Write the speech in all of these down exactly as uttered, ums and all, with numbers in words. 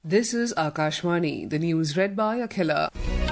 This is Akashvani, the news read by Akhila.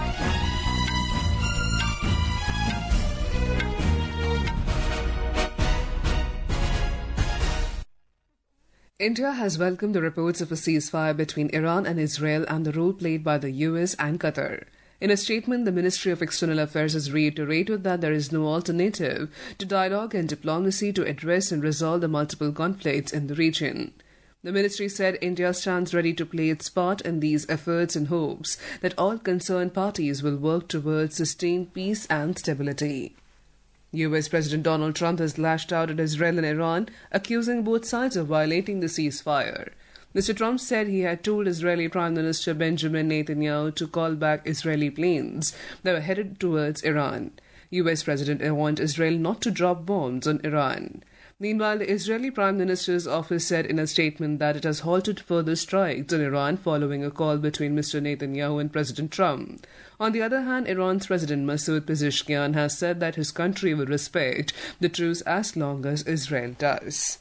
India has welcomed the reports of a ceasefire between Iran and Israel and the role played by the U S and Qatar. In a statement, the Ministry of External Affairs has reiterated that there is no alternative to dialogue and diplomacy to address and resolve the multiple conflicts in the region. The ministry said India stands ready to play its part in these efforts and hopes that all concerned parties will work towards sustained peace and stability. U S President Donald Trump has lashed out at Israel and Iran, accusing both sides of violating the ceasefire. Mister Trump said he had told Israeli Prime Minister Benjamin Netanyahu to call back Israeli planes that were headed towards Iran. U S President warned Israel not to drop bombs on Iran. Meanwhile, the Israeli Prime Minister's office said in a statement that it has halted further strikes on Iran following a call between Mister Netanyahu and President Trump. On the other hand, Iran's President Masoud Pezeshkian has said that his country will respect the truce as long as Israel does.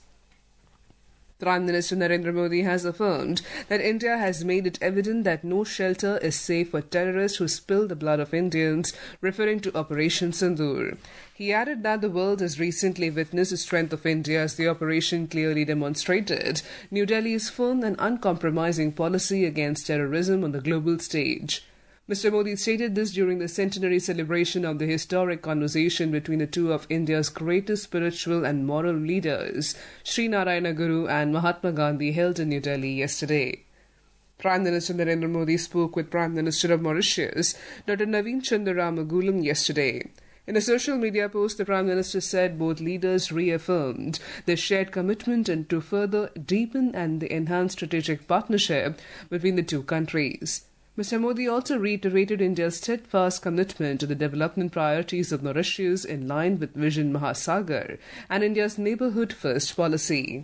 Prime Minister Narendra Modi has affirmed that India has made it evident that no shelter is safe for terrorists who spill the blood of Indians, referring to Operation Sindoor. He added that the world has recently witnessed the strength of India as the operation clearly demonstrated New Delhi's firm and uncompromising policy against terrorism on the global stage. Mister Modi stated this during the centenary celebration of the historic conversation between the two of India's greatest spiritual and moral leaders, Sri Narayana Guru and Mahatma Gandhi, held in New Delhi yesterday. Prime Minister Narendra Modi spoke with Prime Minister of Mauritius, Doctor Naveen Chandra Ramagulam, yesterday. In a social media post, the Prime Minister said both leaders reaffirmed their shared commitment and to further deepen and enhance strategic partnership between the two countries. Mister Modi also reiterated India's steadfast commitment to the development priorities of Mauritius in line with Vision Mahasagar and India's neighbourhood first policy.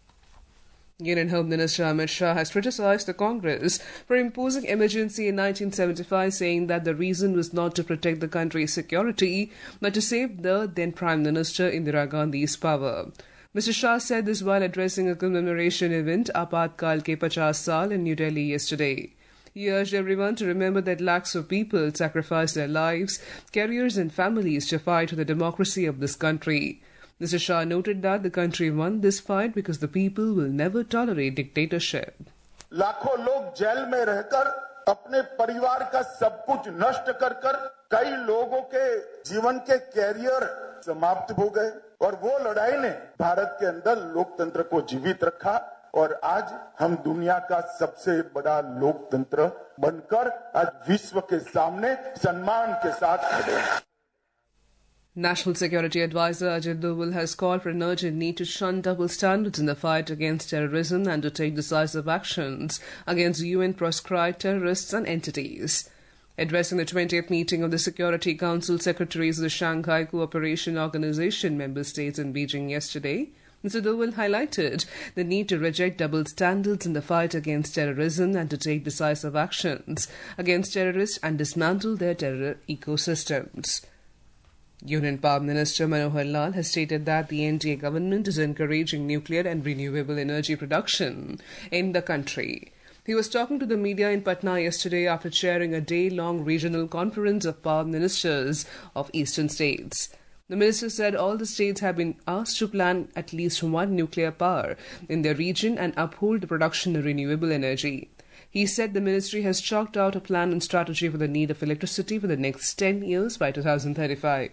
Union Home Minister Amit Shah has criticized the Congress for imposing emergency in nineteen seventy-five, saying that the reason was not to protect the country's security, but to save the then Prime Minister Indira Gandhi's power. Mister Shah said this while addressing a commemoration event, Apatkal Ke Pachas Saal, in New Delhi yesterday. He urged everyone to remember that lakhs of people sacrificed their lives, careers and families to fight for the democracy of this country. Mister Shah noted that the country won this fight because the people will never tolerate dictatorship. लाखों लोग jail में रहकर अपने परिवार का सब कुछ नष्ट कर कर कई लोगों के जीवन के कैरियर समाप्त हो गए और वो लड़ाई ने भारत के अंदर लोकतंत्र को जीवित रखा और आज हम दुनिया का सबसे बड़ा लोकतंत्र बनकर आज विश्व के सामने सम्मान के साथ खड़े हैं. National Security Advisor Ajit Doval has called for an urgent need to shun double standards in the fight against terrorism and to take decisive actions against U N-proscribed terrorists and entities. Addressing the twentieth meeting of the Security Council Secretaries of the Shanghai Cooperation Organization member states in Beijing yesterday, Mister Doval highlighted the need to reject double standards in the fight against terrorism and to take decisive actions against terrorists and dismantle their terror ecosystems. Union Power Minister Manohar Lal has stated that the N D A government is encouraging nuclear and renewable energy production in the country. He was talking to the media in Patna yesterday after chairing a day-long regional conference of power ministers of eastern states. The minister said all the states have been asked to plan at least one nuclear power in their region and uphold the production of renewable energy. He said the ministry has chalked out a plan and strategy for the need of electricity for the next ten years by two thousand thirty-five.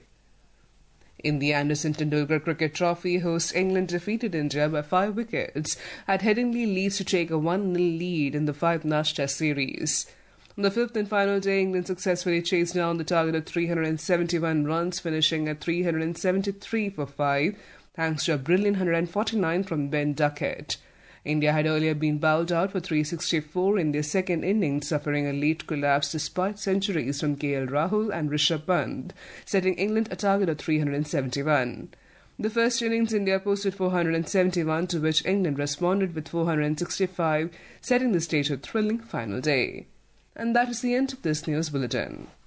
In the Anderson Tendulkar Cricket Trophy, host England defeated India by five wickets at Headingley Leeds to take a one nil lead in the five-match Test series. On the fifth and final day, England successfully chased down the target of three hundred seventy-one runs, finishing at three hundred seventy-three for five, thanks to a brilliant one hundred forty-nine from Ben Duckett. India had earlier been bowled out for three hundred sixty-four in their second innings, suffering a late collapse despite centuries from K L Rahul and Rishabh Pant, setting England a target of three hundred seventy-one. The first innings, India posted four hundred seventy-one, to which England responded with four hundred sixty-five, setting the stage for a thrilling final day. And that is the end of this news bulletin.